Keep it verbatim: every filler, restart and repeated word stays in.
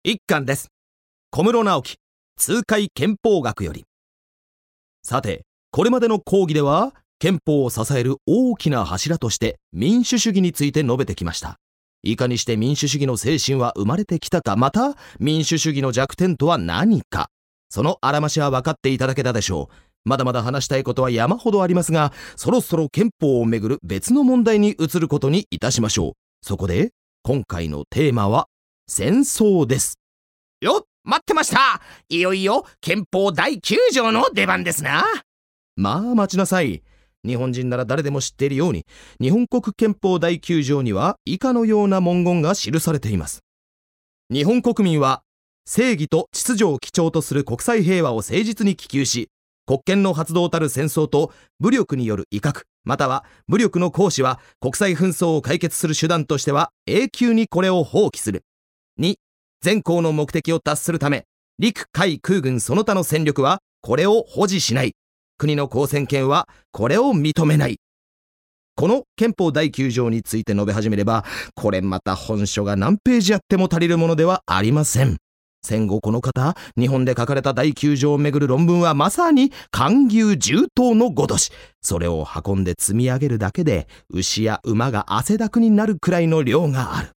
一巻です。小室直樹、痛快憲法学より。さて、これまでの講義では、憲法を支える大きな柱として民主主義について述べてきました。いかにして民主主義の精神は生まれてきたか、また民主主義の弱点とは何か、そのあらましは分かっていただけたでしょう。まだまだ話したいことは山ほどありますが、そろそろ憲法をめぐる別の問題に移ることにいたしましょう。そこで今回のテーマは戦争です。 よっ、待ってました。いよいよ憲法だいきゅう条の出番ですな。 まあ待ちなさい。日本人なら誰でも知っているように、日本国憲法だいきゅう条には以下のような文言が記されています。日本国民は正義と秩序を基調とする国際平和を誠実に希求し、国権の発動たる戦争と武力による威嚇、または武力の行使は国際紛争を解決する手段としては永久にこれを放棄する。に、全項の目的を達するため、陸海空軍その他の戦力はこれを保持しない。国の公選権はこれを認めない。この憲法だいきゅう条について述べ始めれば、これまた本書が何ページあっても足りるものではありません。戦後この方、日本で書かれただいきゅう条をめぐる論文はまさに寒牛重刀のごとし、それを運んで積み上げるだけで牛や馬が汗だくになるくらいの量がある。